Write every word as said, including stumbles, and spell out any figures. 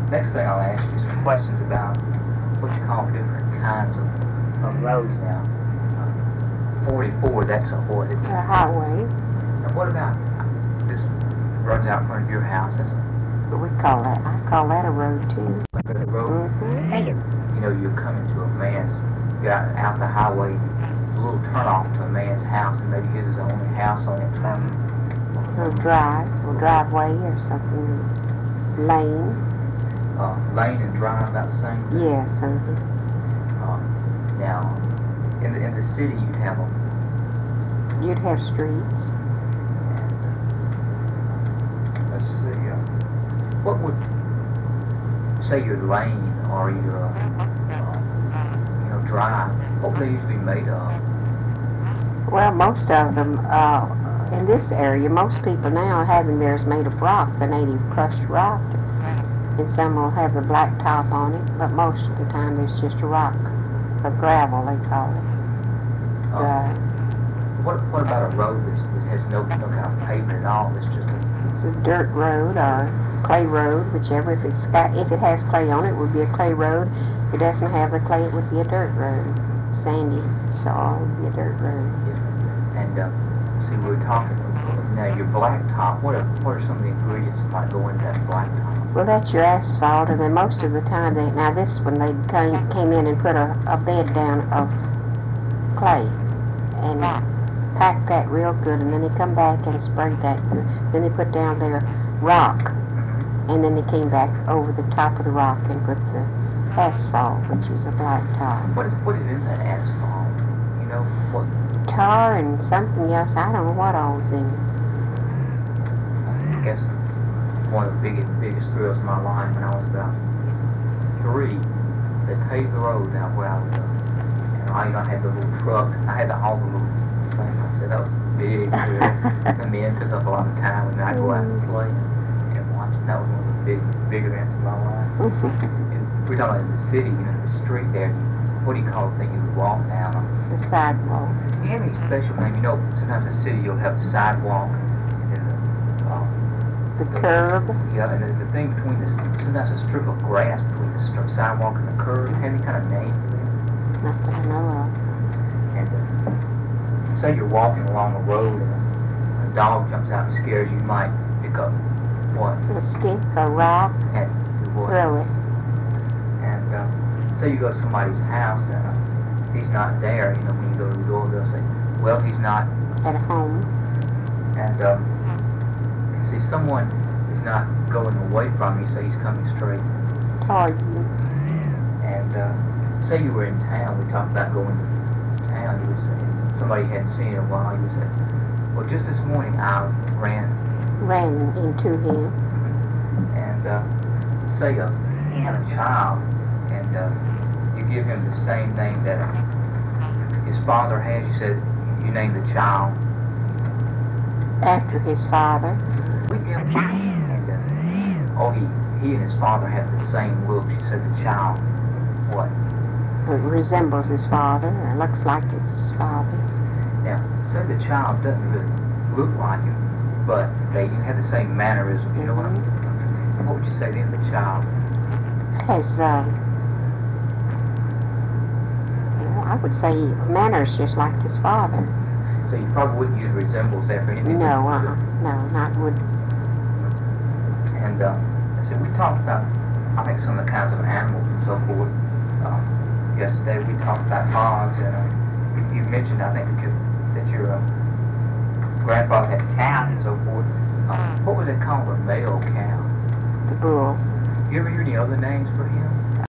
next thing I'll ask you is some questions about what you call different kinds of, of roads now. Uh, forty-four, that's a what? It's A highway. And what about this runs out in front of your house? That's a, We call that, I call that a road too. like a road. Mm-hmm. Say it. You know, you're coming to a man's, got out the highway, it's a little turnoff to a man's house, and maybe his is the only house on it. Or drive, or driveway or something. Lane. Uh, lane and drive about the same thing. Yes, something. Uh, now, in the in the city, you'd have a You'd have streets. let's see, uh, what would, say your lane or your, uh, uh, you know, drive, what would they usually be made of? Well, most of them, uh, in this area, most people now are having theirs made of rock, the native crushed rock. And some will have the black top on it, but most of the time there's just a rock, a gravel they call it. Uh, Uh, what, what about a road that has no, no kind of pavement at all, it's just a, it's a dirt road or clay road, whichever. If it's got, if it has clay on it, it would be a clay road. If it doesn't have the clay, it would be a dirt road. Sandy soil would be a dirt road. and, uh, see, we were talking, now your blacktop, what are, what are some of the ingredients that might go into that blacktop? Well, that's your asphalt, and then most of the time, they, now this one, they came, came in and put a, a bed down of clay, and packed that real good, and then they come back and sprayed that good. Then they put down their rock, and then they came back over the top of the rock and put the asphalt, which is a black top. What is, what is in that asphalt? You know, what, Tar and something else, I don't know what all's in it. I guess one of the biggest, biggest thrills of my life when I was about three, they paved the road down where I was, uh, and I, you know, I had the little trucks, I had the, all the little things. I said, that was big thrill. The men took up a lot of time, and I'd go out and play and watch it. That was one of the big, big events of my life. And we're talking about in the city, you know, the street there, what do you call the thing you walk down on? The sidewalk. Do you have any special name? You know, sometimes in the city you'll have the sidewalk, and then the, uh, The curb. yeah, and then the thing between the, sometimes a strip of grass between the strip sidewalk and the curb. Do you have any kind of name for that? Not that I know of. And uh, say you're walking along a road and a, a dog jumps out and scares you, you might pick up what? A stick, a rock, And do what? throw it. And uh, say you go to somebody's house and uh, he's not there, you know, when you go to the door, they'll say, well, he's not. At home. And um, see, someone is not going away from you, so he's coming straight. Toward you. And uh, say you were in town, we talked about going to town, you would say, somebody hadn't seen you in a while, you would say, well, just this morning I ran, Ran into him. and uh, say uh, he had a child, and uh, you give him the same thing that uh, his father has, you said, you named the child. After his father. We give him, and uh, oh, he, he and his father have the same look, you said the child, what? It resembles his father, or looks like his father. Now, say the child doesn't really look like him, but they have the same mannerisms, you know what I mean? What would you say then, the child? Has, uh, well, I would say manners just like his father. So you probably wouldn't use resembles after anything? No, uh-uh. No, not would. And, uh, so we talked about, I think, some of the kinds of animals and so forth. Uh, yesterday we talked about hogs, and uh, you, you mentioned, I think, that your, that your uh, grandfather had cows and so forth. Uh, what was it called, a male cow? The bull. You ever hear any other names for him?